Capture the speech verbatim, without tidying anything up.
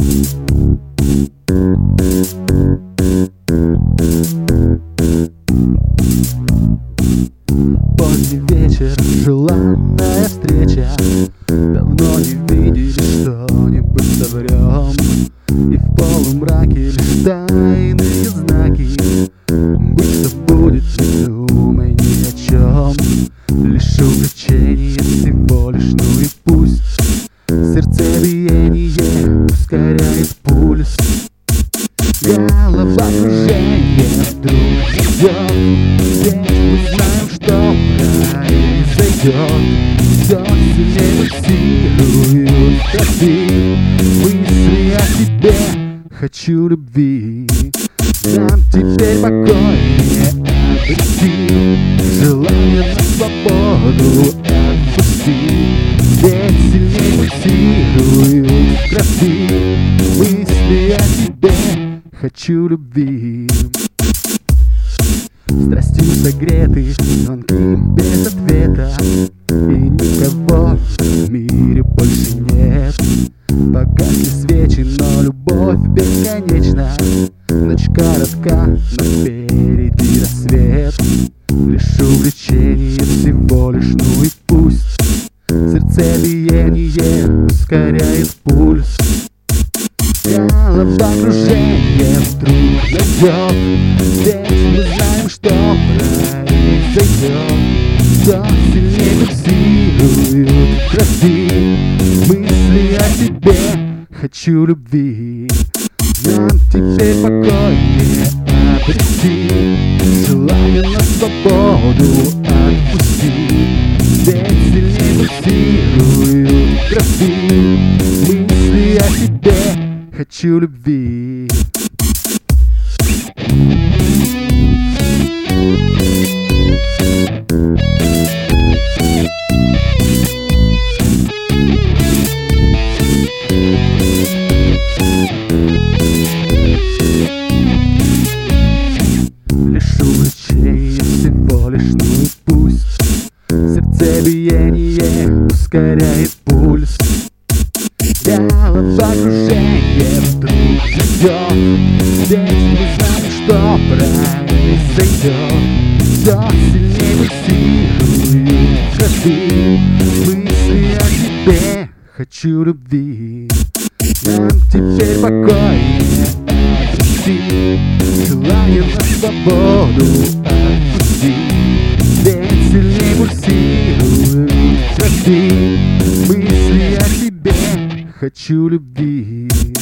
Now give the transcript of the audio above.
Поздний вечер, желанная встреча. Давно не видели, что-нибудь соврем. И в полумраке лишь тайные знаки. Будь что будет, не думай ни о чем. Лишь увлечение всего лишь, ну и пусть. Сердцебиение ускоряет пульс. Головокружение вдруг идет. Ведь мы знаем, что произойдет. Все сильнее пульсируют страсти. Мысли о тебе, хочу любви. Нам теперь покойнее обрести. Желание на свободу отпусти. Ведь сильнее пульсируют страсти. Мысли о тебе, хочу любви. Страстью согреты звонки без ответа. И никого в мире больше нет. Погасли свечи, но любовь бесконечна. Ночь коротка, но впереди рассвет. Лишь увлечение всего лишь, ну и пусть. Сердцебиение ускоряет пульс. Головокружение вдруг найдет. Ведь мы знаем, что произойдет. Все сильнее пульсируют страсти. Мысли о тебе, хочу любви. Нам теперь покойнее обрести. Желание на свободу отпусти. Ведь сильнее пульсируют страсти. Мысли о тебе, хочу любви. Лишь увлечение всего лишь, ну и пусть. Сердцебиение ускоряет пульс. Головокружение вдруг идет. Ведь мы знаем, что произойдет. Все сильнее пульсируют страсти. Мысли о тебе, хочу любви. Нам теперь покойнее отпусти. Желание на свободу отпусти. Ведь сильнее пульсируют страсти. Мысли о тебе, хочу любви.